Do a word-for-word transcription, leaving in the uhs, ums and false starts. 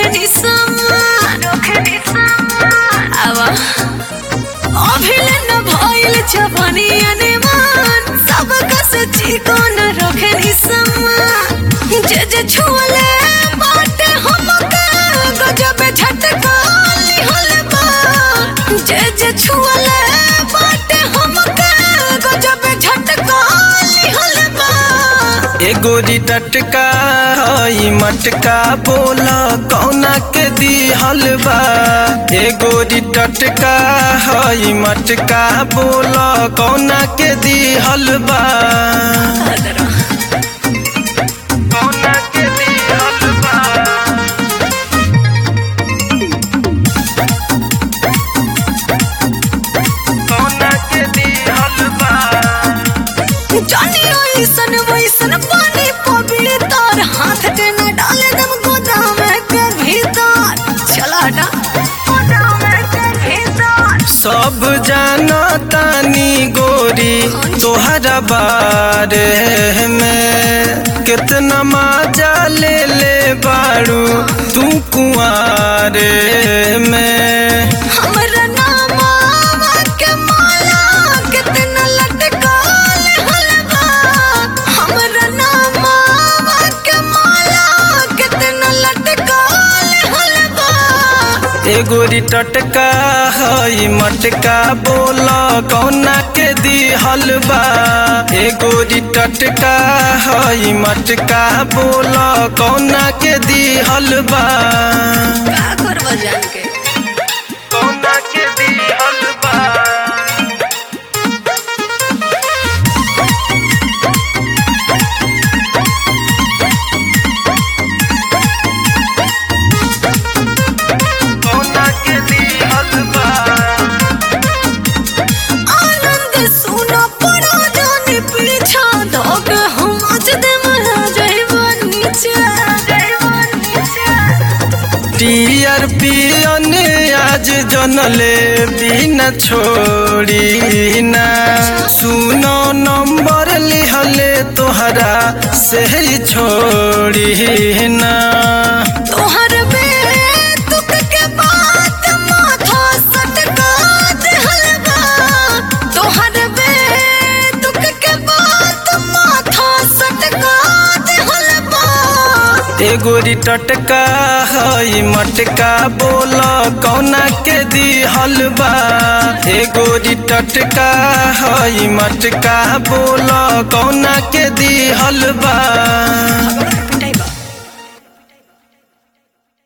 रखनी सामान आवा अभिले न भइल जवानी अनेमान सब कस चिकन रखनी सामान जे जे छुले बाटे हमके गजब झटका लिहल बा जे जे छुले बाटे हमके गजब झटका लिहल बा ए गोरी टटका हई मटका बोला कौना के दिहल बा ए गोरी टटका हई मटका बोला कौना के दिहल बा कौना के दिहल बा कौना के दिहल बा जानी ऐसन वैसन पानी पवित्र हाथ के न डाले दम गोदाम के भीतर चला हटा गोदाम के भीतर सब जाना तानी गोरी तोहरा बारे में कितना मजा ले ले बारू तू कुआरे में हमरा नामा के माला कितना लटकाल हलवा हमरा नामा के माला कितना लटकाल हलवा ए गोरी टटका हई मटका बोला कौना के दिहल बा ए गोरी टटका हई मटका बोला कौना के दिहल बा का करवा जान के कौना के दिहल बा कौना के दिहल बा आनंद सुना पड़ा जाने पीछा धोक हम आज दे मरा जाइबा नीचे जाइबा नीचे टीयर पियन आज जनले बिना छोड़ी ना सुनो नंबर लिहले तोहरा से ही छोड़ी ना तोहर में तुक के बात माथा सटका दे हलवा तोहर में तुक के बात माथा सटका दे हलवा ए गोरी टटका हई मटका बोला कौना के दिहल बा ए गोरी टटका हई मटका बोला कौना के दिहल बा।